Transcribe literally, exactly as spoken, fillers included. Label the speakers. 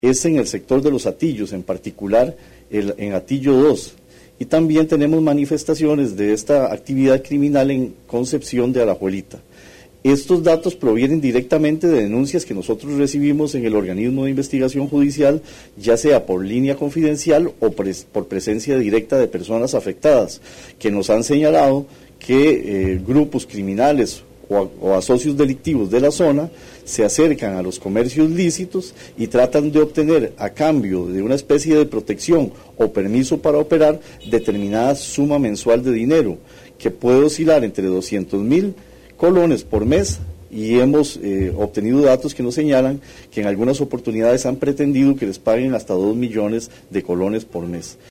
Speaker 1: es en el sector de los Atillos, en particular el, en Atillo dos. Y también tenemos manifestaciones de esta actividad criminal en Concepción de Alajuelita. Estos datos provienen directamente de denuncias que nosotros recibimos en el organismo de investigación judicial, ya sea por línea confidencial o pres por presencia directa de personas afectadas, que nos han señalado que eh, grupos criminales o a, o a socios delictivos de la zona se acercan a los comercios lícitos y tratan de obtener a cambio de una especie de protección o permiso para operar determinada suma mensual de dinero, que puede oscilar entre doscientos mil colones por mes, y hemos eh, obtenido datos que nos señalan que en algunas oportunidades han pretendido que les paguen hasta dos millones de colones por mes.